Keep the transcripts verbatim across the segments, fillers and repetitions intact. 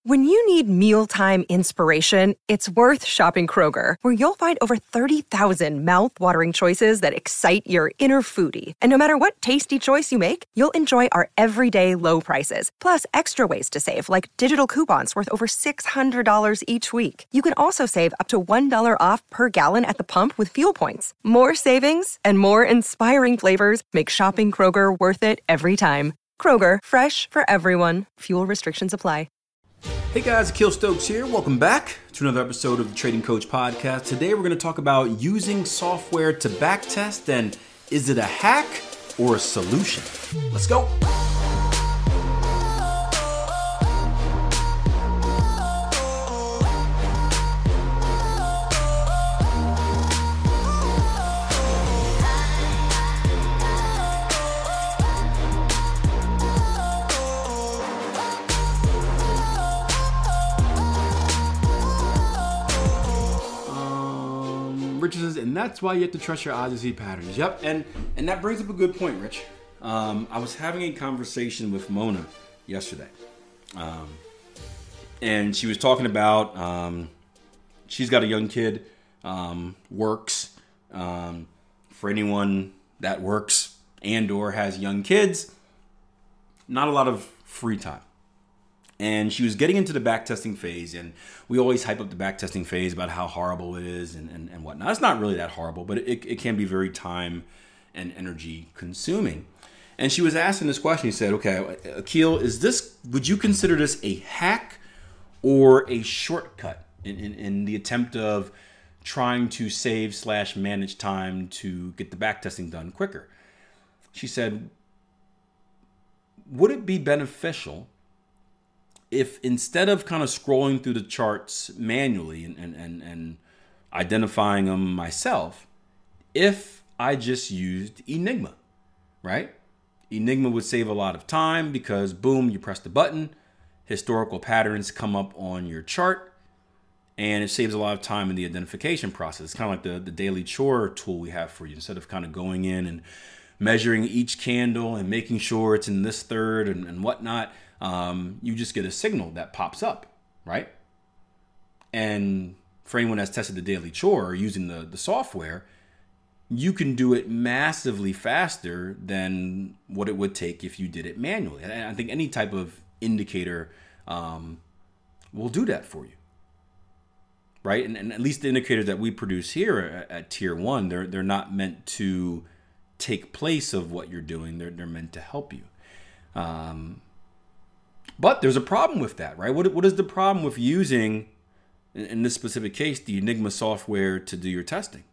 When you need mealtime inspiration, it's worth shopping Kroger, where you'll find over thirty thousand mouth-watering choices that excite your inner foodie. And no matter what tasty choice you make, you'll enjoy our everyday low prices, plus extra ways to save, like digital coupons worth over six hundred dollars each week. You can also save up to one dollar off per gallon at the pump with fuel points. More savings and more inspiring flavors make shopping Kroger worth it every time. Kroger, fresh for everyone. Fuel restrictions apply. Hey guys, Akil Stokes here. Welcome back to another episode of the Trading Coach Podcast. Today we're going to talk about using software to backtest, and is it a hack or a solution? Let's go. And that's why you have to trust your eyes to see patterns. Yep, and and that brings up a good point, Rich. Um, I was having a conversation with Mona yesterday, um, and she was talking about um, she's got a young kid, um, works. Um, for anyone that works and or has young kids, not a lot of free time. And she was getting into the backtesting phase, and we always hype up the backtesting phase about how horrible it is and, and, and whatnot. It's not really that horrible, but it, it can be very time and energy consuming. And she was asking this question. She said, okay, Akil, is this, would you consider this a hack or a shortcut in, in, in the attempt of trying to save slash manage time to get the backtesting done quicker? She said, would it be beneficial if instead of kind of scrolling through the charts manually and, and, and, and identifying them myself, if I just used Enigma, right? Enigma would save a lot of time because, boom, you press the button, historical patterns come up on your chart, and it saves a lot of time in the identification process. It's kind of like the, the daily chore tool we have for you. Instead of kind of going in and measuring each candle and making sure it's in this third and, and whatnot, Um, you just get a signal that pops up, right? And for anyone that's tested the daily chore or using the, the software, you can do it massively faster than what it would take if you did it manually. And I think any type of indicator um, will do that for you, right? And, and at least the indicators that we produce here at, at Tier one, they're they're not meant to take place of what you're doing. They're they're meant to help you. Um, But there's a problem with that, right? What What is the problem with using, in this specific case, the Enigma software to do your testing?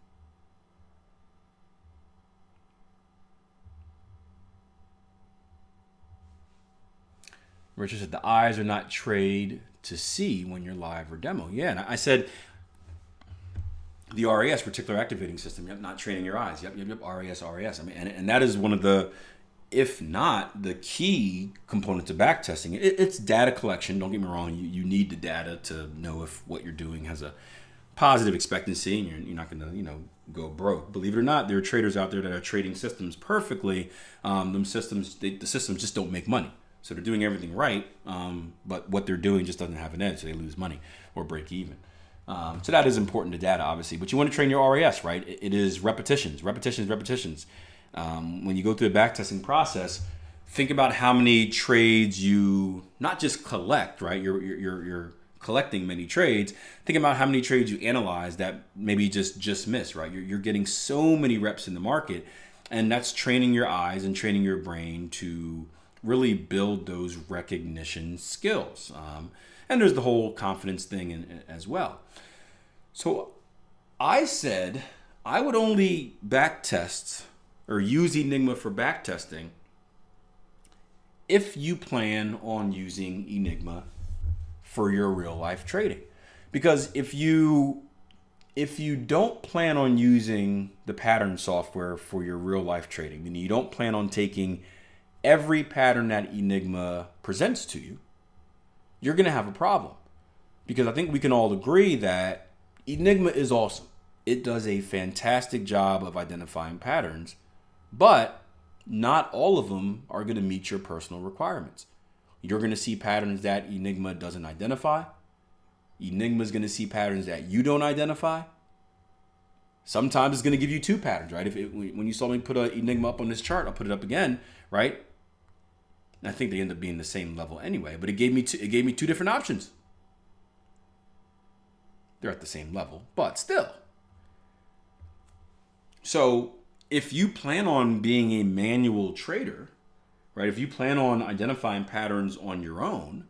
Richard said, the eyes are not trained to see when you're live or demo. Yeah, and I said, the R A S, reticular activating system, yep, not training your eyes. Yep, yep, yep, R A S, R A S. I mean, and, and that is one of the, if not the key component to backtesting. It, it's data collection. Don't get me wrong. You, you need the data to know if what you're doing has a positive expectancy, and you're, you're not going to, you know, go broke. Believe it or not, there are traders out there that are trading systems perfectly. Um, them systems, they, the systems just don't make money. So they're doing everything right, um, but what they're doing just doesn't have an edge, so they lose money or break even. Um, so that is important to data, obviously. But you want to train your R A S, right? It, it is repetitions, repetitions, repetitions. Um, when you go through the backtesting process, think about how many trades you not just collect, right? You're you're you're collecting many trades. Think about how many trades you analyze that maybe just just miss, right? You're you're getting so many reps in the market, and that's training your eyes and training your brain to really build those recognition skills. Um, and there's the whole confidence thing in, in, as well. So I said I would only backtest or use Enigma for backtesting if you plan on using Enigma for your real life trading. Because if you if you don't plan on using the pattern software for your real life trading, meaning you don't plan on taking every pattern that Enigma presents to you, you're going to have a problem. Because I think we can all agree that Enigma is awesome. It does a fantastic job of identifying patterns, but not all of them are going to meet your personal requirements. You're going to see patterns that Enigma doesn't identify. Enigma's going to see patterns that you don't identify. Sometimes it's going to give you two patterns, right? If it, when you saw me put an Enigma up on this chart, I'll put it up again, right? I think they end up being the same level anyway, but it gave me two, it gave me two different options. They're at the same level, but still. So if you plan on being a manual trader, right? If you plan on identifying patterns on your own,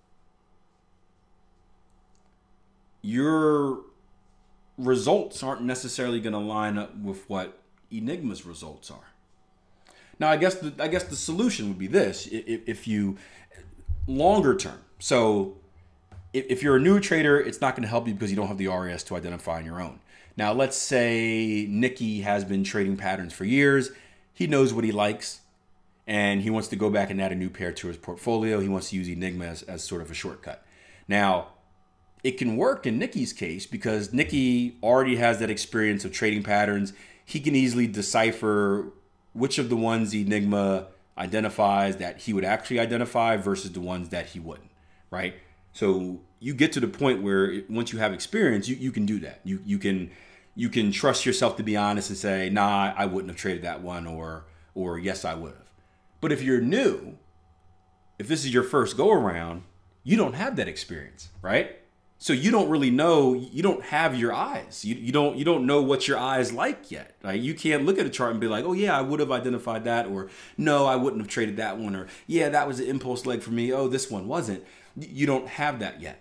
your results aren't necessarily going to line up with what Enigma's results are. Now, I guess the, I guess the solution would be this: if, if you longer term. So, if, if you're a new trader, it's not going to help you because you don't have the R A S to identify on your own. Now, let's say Nicky has been trading patterns for years. He knows what he likes, and he wants to go back and add a new pair to his portfolio. He wants to use Enigma as, as sort of a shortcut. Now, it can work in Nicky's case because Nicky already has that experience of trading patterns. He can easily decipher which of the ones Enigma identifies that he would actually identify versus the ones that he wouldn't, right? So you get to the point where once you have experience, you, you can do that. You you can you can trust yourself to be honest and say, nah, I wouldn't have traded that one, or or yes, I would have. But if you're new, if this is your first go around, you don't have that experience, right? So you don't really know, you don't have your eyes. You, you don't you don't know what your eyes like yet. Right? You can't look at a chart and be like, oh yeah, I would have identified that, or no, I wouldn't have traded that one, or yeah, that was an impulse leg for me. Oh, this one wasn't. You don't have that yet.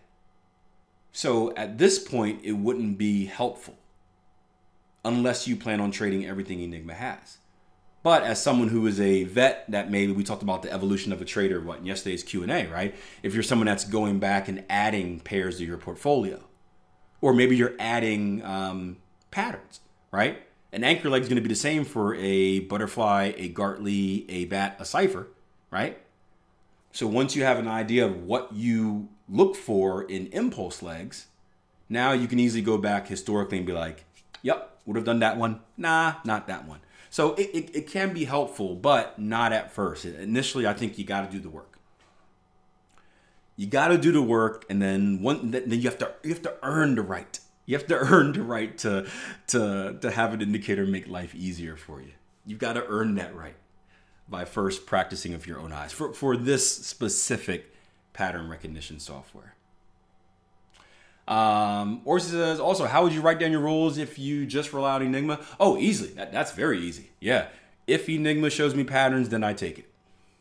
So at this point, it wouldn't be helpful unless you plan on trading everything Enigma has. But as someone who is a vet, that maybe we talked about the evolution of a trader, what, in yesterday's Q and A, right? If you're someone that's going back and adding pairs to your portfolio, or maybe you're adding um, patterns, right? An anchor leg is going to be the same for a butterfly, a Gartley, a bat, a cipher, right? So once you have an idea of what you look for in impulse legs, now you can easily go back historically and be like, yep, would have done that one. Nah, not that one. So it, it, it can be helpful, but not at first. Initially, I think you got to do the work. You got to do the work, and then one, then you have to you have to earn the right. You have to earn the right to to to have an indicator make life easier for you. You've got to earn that right by first practicing with your own eyes for for this specific pattern recognition software. Um, or says also, how would you write down your rules if you just rely on Enigma? Oh, easily. That, that's very easy. Yeah. If Enigma shows me patterns, then I take it.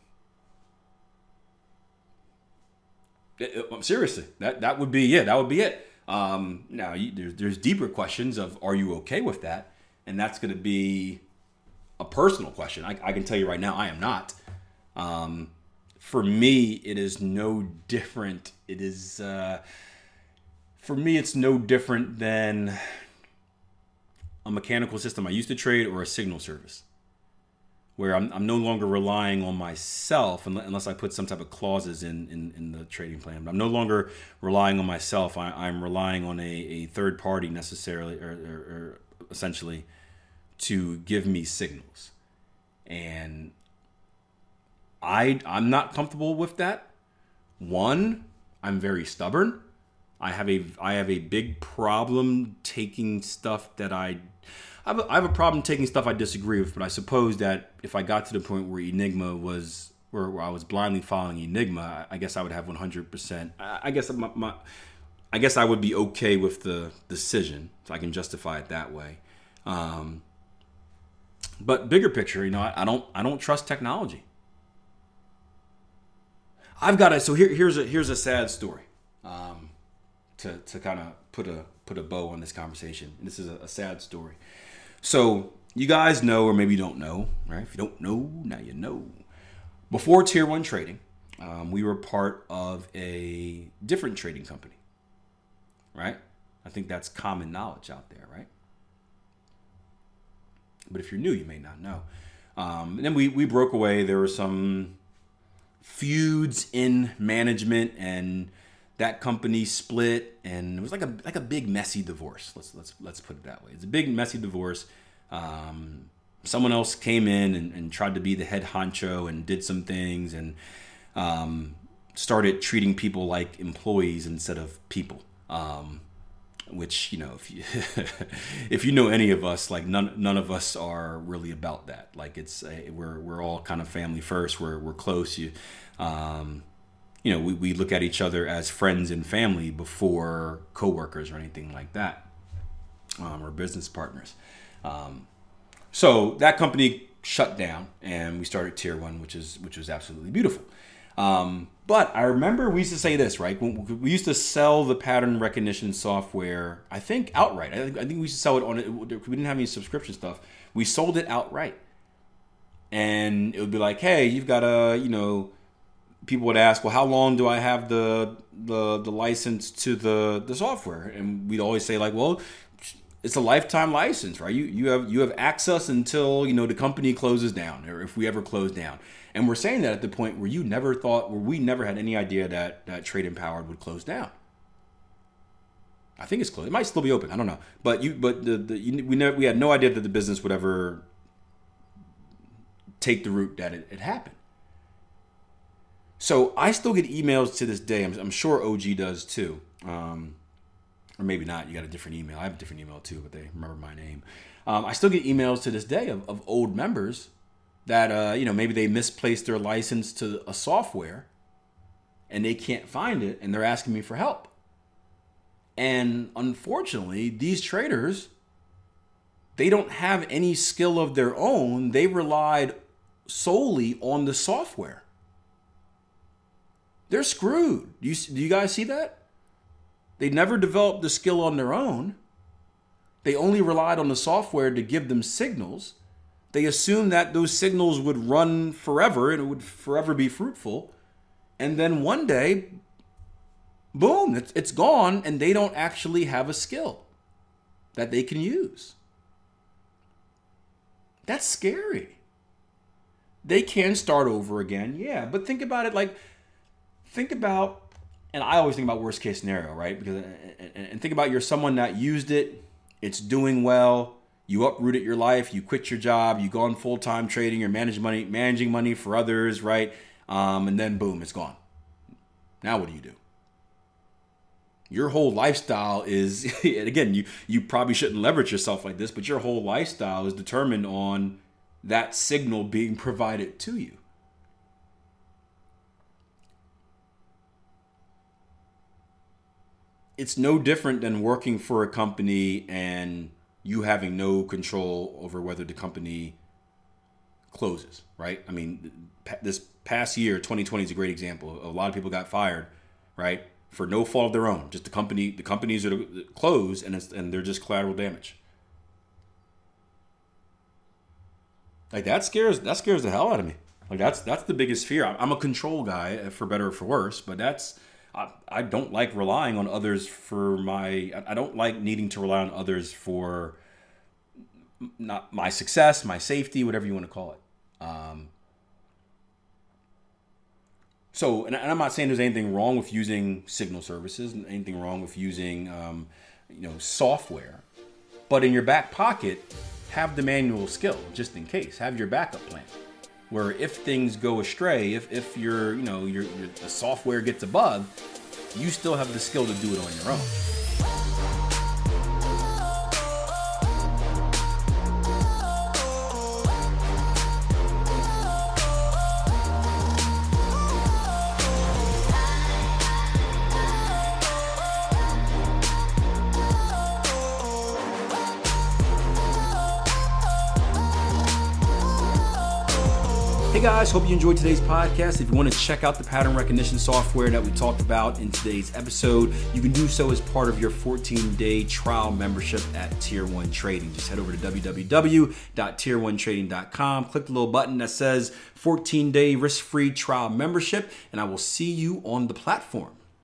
it, it seriously, that, that would be, yeah, that would be it. Um, now, you, there's, there's deeper questions of, are you okay with that? And that's going to be a personal question. I, I can tell you right now, I am not. Um, for me, it is no different. It is... Uh, For me, it's no different than a mechanical system I used to trade or a signal service, where I'm, I'm no longer relying on myself unless I put some type of clauses in, in, in the trading plan. I'm no longer relying on myself. I, I'm relying on a, a third party necessarily, or, or, or essentially, to give me signals. And I, I'm not comfortable with that. One, I'm very stubborn. I have a I have a big problem taking stuff that I I have, a, I have a problem taking stuff I disagree with. But I suppose that if I got to the point where Enigma was where, where I was blindly following Enigma, I guess I would have one hundred percent. I, I guess my, my I guess I would be okay with the decision, so I can justify it that way. Um, but bigger picture, you know, I, I don't I don't trust technology. I've got a so here here's a here's a sad story. Um, to to kind of put a put a bow on this conversation. And this is a, a sad story. So you guys know, or maybe you don't know, right? If you don't know, now you know. Before Tier one Trading, um, we were part of a different trading company, right? I think that's common knowledge out there, right? But if you're new, you may not know. Um, and then we, we broke away. There were some feuds in management, and that company split, and it was like a like a big messy divorce. Let's let's let's put it that way. It's a big messy divorce. Um, someone else came in and, and tried to be the head honcho and did some things, and um, started treating people like employees instead of people. Um, which, you know, if you if you know any of us, like none none of us are really about that. Like it's a, we're we're all kind of family first. We're we're close. You, um, you know, we, we look at each other as friends and family before coworkers or anything like that, um, or business partners. Um, so that company shut down, and we started Tier One, which is which was absolutely beautiful. Um, but I remember we used to say this, right? When we used to sell the pattern recognition software, I think outright. I think, I think we used to sell it on it. We didn't have any subscription stuff. We sold it outright. And it would be like, hey, you've got a, you know, people would ask, well, how long do I have the the the license to the, the software? And we'd always say like, well, it's a lifetime license, right? You you have you have access until, you know, the company closes down, or if we ever close down. And we're saying that at the point where you never thought, where we never had any idea that, that Trade Empowered would close down. I think it's closed. It might still be open. I don't know. But you, but the, the you, we never, we had no idea that the business would ever take the route that it, it happened. So I still get emails to this day. I'm, I'm sure O G does too. Um, or maybe not. You got a different email. I have a different email too, but they remember my name. Um, I still get emails to this day of, of old members that, uh, you know, maybe they misplaced their license to a software and they can't find it, and they're asking me for help. And unfortunately, these traders, they don't have any skill of their own. They relied solely on the software. They're screwed. Do you, do you guys see that? They never developed the skill on their own. They only relied on the software to give them signals. They assumed that those signals would run forever and it would forever be fruitful. And then one day, boom, it's, it's gone, and they don't actually have a skill that they can use. That's scary. They can start over again, yeah. But think about it like, think about, and I always think about worst case scenario, right? Because and, and think about you're someone that used it, it's doing well. You uprooted your life, you quit your job, you gone full-time trading, you're managing money, managing money for others, right? Um, and then boom, it's gone. Now what do you do? Your whole lifestyle is, and again, you, you probably shouldn't leverage yourself like this, but your whole lifestyle is determined on that signal being provided to you. It's no different than working for a company and you having no control over whether the company closes, right? I mean, this past year, twenty twenty is a great example. A lot of people got fired, right? For no fault of their own. Just the company, the companies are closed, and it's, and they're just collateral damage. Like that scares that scares the hell out of me. Like that's that's the biggest fear. I'm a control guy, for better or for worse, but that's I, I don't like relying on others for my, I don't like needing to rely on others for not my success, my safety, whatever you want to call it. Um, so, and I'm not saying there's anything wrong with using signal services, anything wrong with using, um, you know, software, but in your back pocket, have the manual skill just in case. Have your backup plan, where if things go astray, if if your you know your, your the software gets a bug, you still have the skill to do it on your own. Hey guys, hope you enjoyed today's podcast. If you want to check out the pattern recognition software that we talked about in today's episode, you can do so as part of your fourteen-day trial membership at Tier one Trading. Just head over to w w w dot tier one trading dot com, click the little button that says fourteen-day risk-free trial membership, and I will see you on the platform.